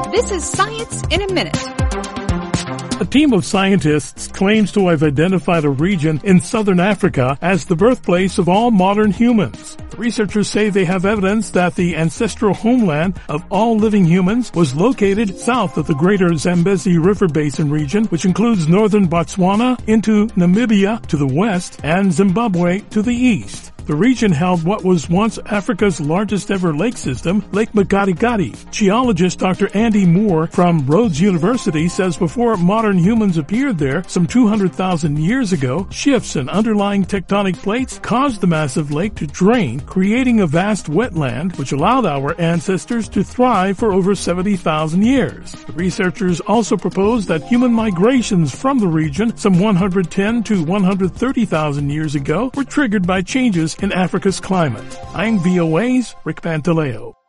This is Science in a Minute. A team of scientists claims to have identified a region in southern Africa as the birthplace of all modern humans. Researchers say they have evidence that the ancestral homeland of all living humans was located south of the greater Zambezi River Basin region, which includes northern Botswana into Namibia to the west and Zimbabwe to the east. The region held what was once Africa's largest ever lake system, Lake Makgadikgadi. Geologist Dr. Andy Moore from Rhodes University says before modern humans appeared there some 200,000 years ago, shifts in underlying tectonic plates caused the massive lake to drain, creating a vast wetland which allowed our ancestors to thrive for over 70,000 years. The researchers also proposed that human migrations from the region some 110 to 130,000 years ago were triggered by changes in Africa's climate. I'm VOA's Rick Pantaleo.